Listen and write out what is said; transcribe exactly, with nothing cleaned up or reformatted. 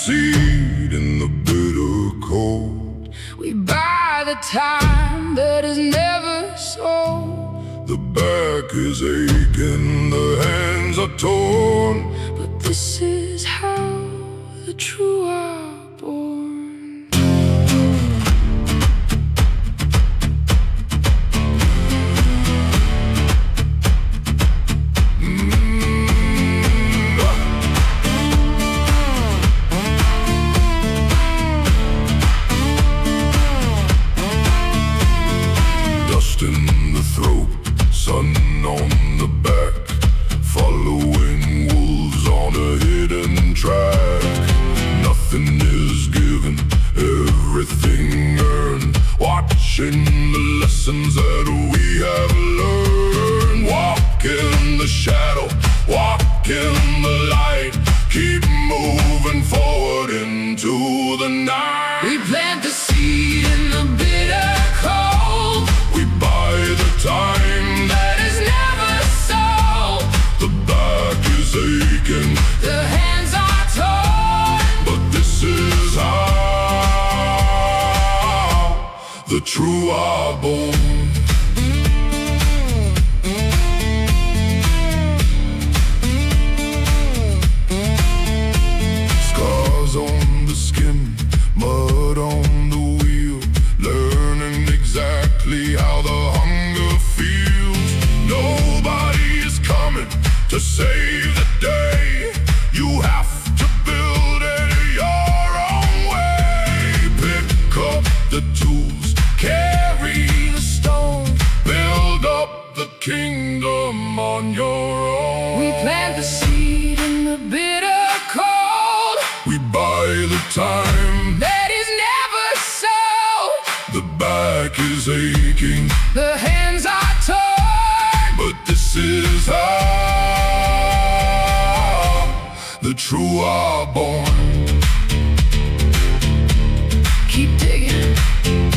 seed in the bitter cold. We buy the time that is never sold. The back is aching, the hands are torn, but this is how the true are born. Dust in the throat, sun on the back, following wolves on a hidden track. Nothing is given, everything earned, watching the lessons that we have learned. Walk in the shadow, walk in the light, keep moving forward into the night. We plant the seed in the bitter cold. We buy the time that is never sold. The back is aching, the hands are torn, but this is how the true are born. Scars on the skin, mud on the wheel, learning exactly how the hunger feels. Nobody is coming to save the day. You have to build it your own way. Pick up the tools, carry the stone, build up the kingdom on your own. we plant the seed in the bitter cold. We buy the time That is never sold. the back is aching, The hands are torn, but this is how the true are born. keep digging.